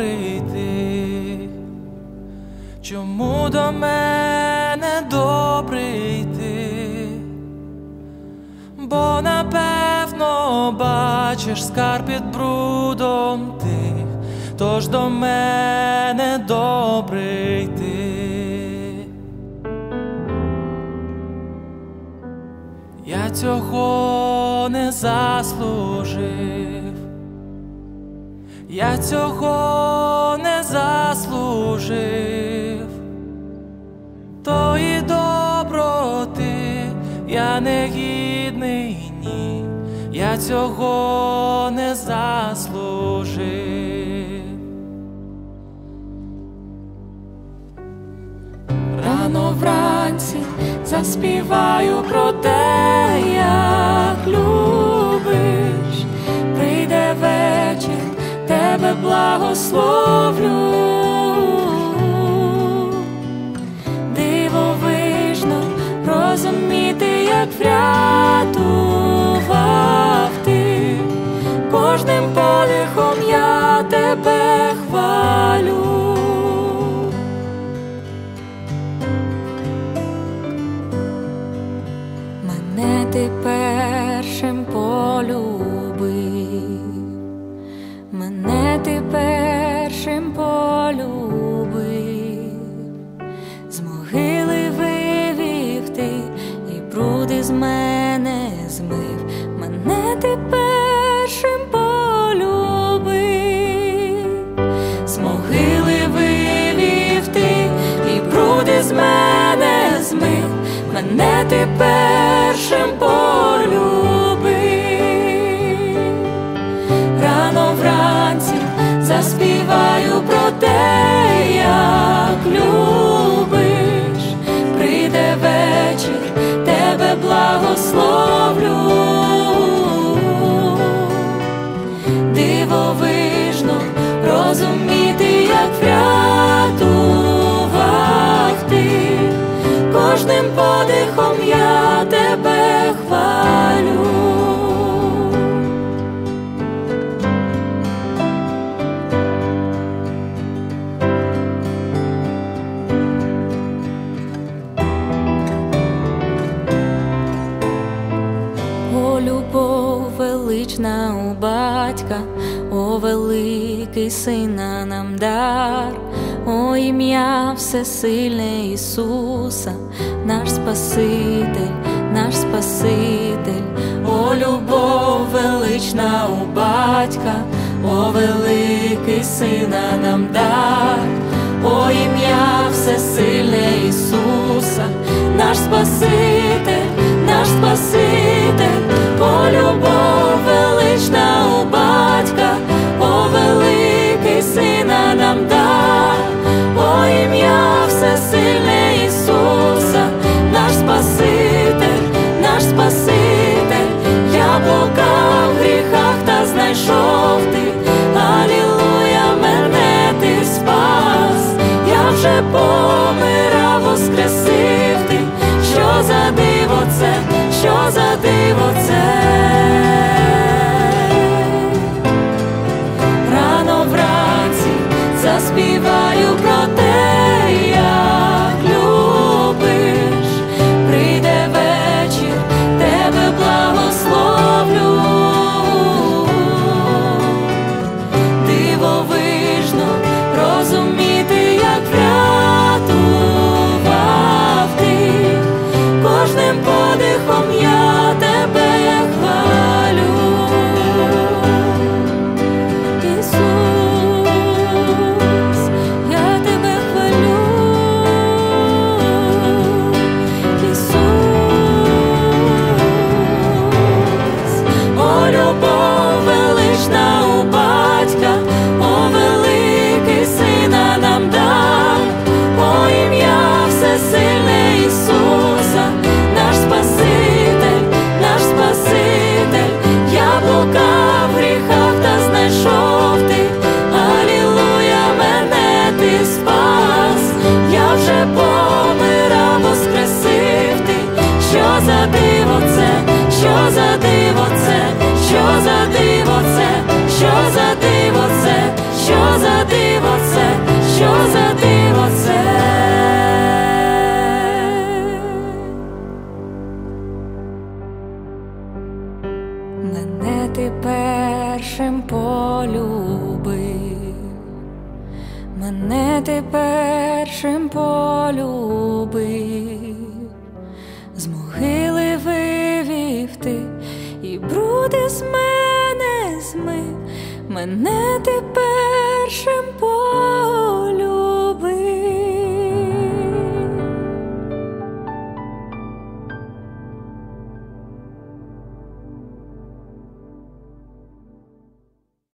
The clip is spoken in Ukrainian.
добрий ти? Чому до мене добрий ти? Бо напевно бачиш скарб під брудом тих, тож до мене добрий ти. Я цього не заслужив, я цього не заслужив, тої доброти я не гідний, ні, я цього не заслужив. Рано вранці заспіваю про те, як любиш. Прийде вечір, тебе благословлю. Дивовижно розуміти, як врятував ти. Кожним подихом я тебе хвалю. Мене ти першим полюбив, мене ти першим полюбив, з могили вивів ти і бруди з мене змив. Мене ти першим полюбив, з могили вивів ти і бруди з мене змив. Мене ти першим полюбив. Рано вранці заспіваю про те, як любиш. Прийде вечір, тебе благословлю. Дивовижно розуміти, як врятував ти. Кожним подихом я тебе хвалю. О, любов велична у батька, о, великий сина нам дар. О, ім'я всесильне Ісуса, наш Спаситель, наш Спаситель. О, любов велична у батька, о, великий сина нам дар. О, ім'я всесильне Ісуса, наш Спаситель, наш Спаситель. О, любов велична у батька, о, великий сина нам дар. О, ім'я всесильне Ісуса, наш Спаситель, наш Спаситель. Яблука в гріхах та знайшов ти. Алілуя, мене ти спас. Я вже помирав, воскресив ти. Що за диво це, що за диво це? Рано вранці заспіваю про те, як любиш. Прийде вечір, тебе благословлю. Дивовижно розуміти, як врятував ти. Кожним подихом я тебе хвалю. Ісус, що за диво це? Мене ти першим полюбив, мене ти першим полюбив, з могили вивів ти і бруд із мене змив, мене ти першим полюбив.